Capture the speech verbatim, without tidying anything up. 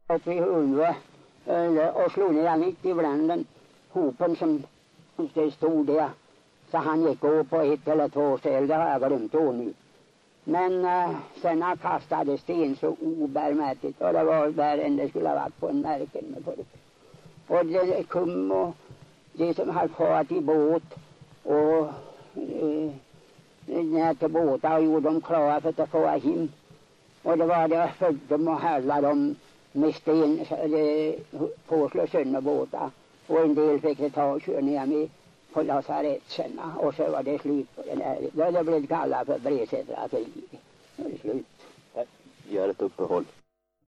Uppe i Hulve och slog ner mitt i bränden. Hopen som det stod där. Så han gick upp på ett eller två ställ. Det har jag glömt då nu. Men uh, sen han kastade sten så obärmätigt. Och det var värre än det skulle ha varit på en märken med folk. Och det kom och det som hade fått i båt. Och uh, när till båtar gjorde de klara för att få hem. Och det var det för dem att hälla dem med sten på att slå sönder båtar. Och en del fick det ta och köra ner med på lasaretserna. Och så var det slut på den här. Då det blev kallat för Bresätra krig. Nu är det slut. Gör ett uppehåll.